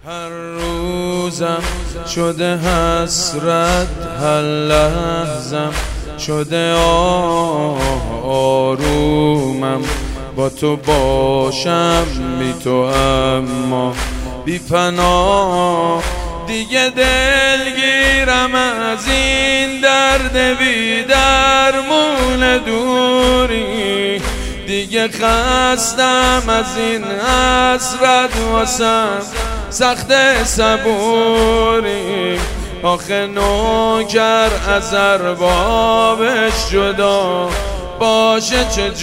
هر روزم شده حسرت، هر لحظم شده آرومم. با تو باشم بی تو اما بی پناه. دیگه دلگیرم از این درد بی درمون دوری. دیگه خستم از این حسرت واسم سخت صبوری. آخه نوکر از اربابش جدا باشه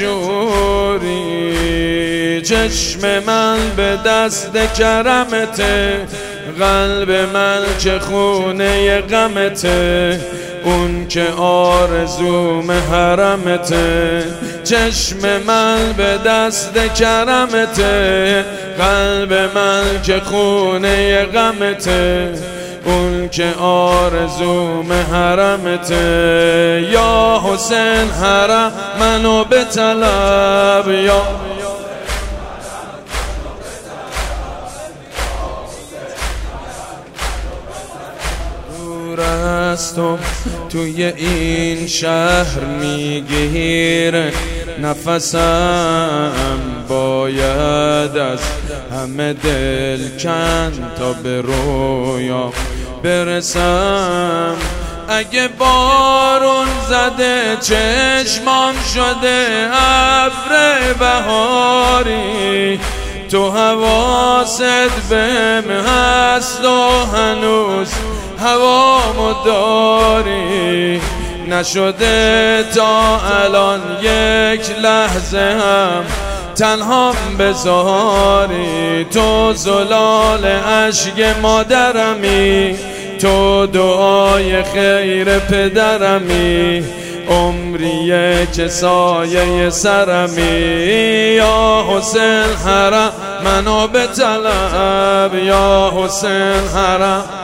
چجوری؟ چشم من به دست کرمته، قلب من که خونه غمته، اون که آرزوم حرمته. چشم من به دست کرمته، قلب من که خونه غمته، اون که آرزوم حرمته. یا حسین حرم منو بطلب، یا دور از تو توی این شهر میگیره نفسم. باید از همه دل کن تا به رویا برسم. اگه بارون زده چشمام شده ابر بهاری، تو حواست بهم هست و هنوز هوامو داری. نشده تا الان یک لحظه هم تنهام بذاری. تو زلال اشک مادرمی، تو دعای خیر پدرمی، عمریه که سایه سرمی. یا حسین حرم منو بطلب، یا حسین حرم